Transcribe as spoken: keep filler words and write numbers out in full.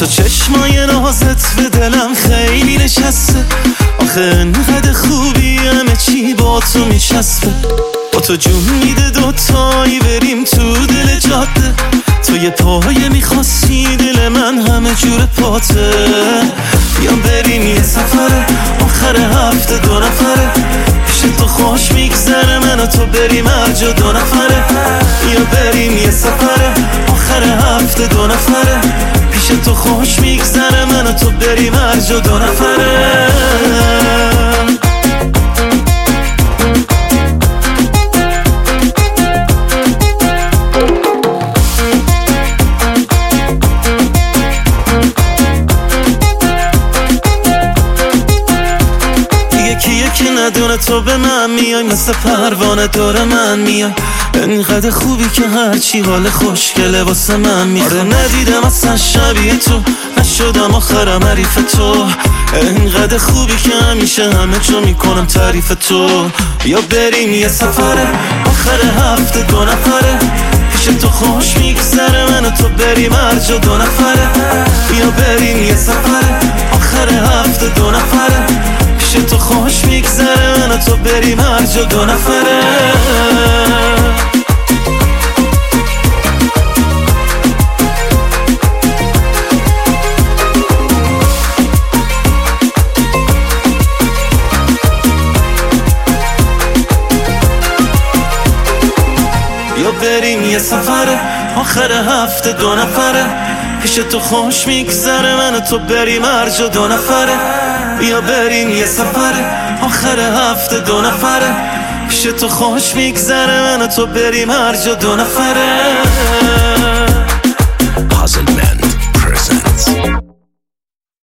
تو چشمای نازت به دلم خیلی نشسته، آخه انقدر خوبی همه چی با تو میچسبه. با تو جون میده دوتایی بریم تو دل جاده، تو یه پایه میخواستی دل من همه جور پاته. بیام بریم یه سفره آخر هفته دو نفره، پیش تو خوش میگذره من و تو بریم هر جا دو نفره. بیا بریم یه سفره آخر هفته دو نفره، پیش تو خوش میگذره من و تو بریم هر جا دو نفره. کیه که ندونه تو به من میای، مثل پروانه دور من میای. انقدر خوبی که هرچی حال خوشگله واسه من میخواد. آره ندیدم اصلا شبیه تو، نشدم آخرم حریف تو. انقدر خوبی که همیشه همه جا میکنم تعریف تو. یا بریم یه سفره آخر هفته دو نفره، پیش تو خوش میگذره من و تو بریم هر جا دو نفره. یا بریم یه سفره آخر هفته دو نفره، تو خوش میگذره من و تو بریم هر جا دو نفره. یا بریم یه سفره آخر هفته دو نفره، پیش تو خوش میگذره من و تو بریم هر جا دو نفره. بیا بریم یه سفره آخر هفته دو نفره، پیش تو خوش میگذره من و تو بریم هر جا دو نفره. Puzzle Band presents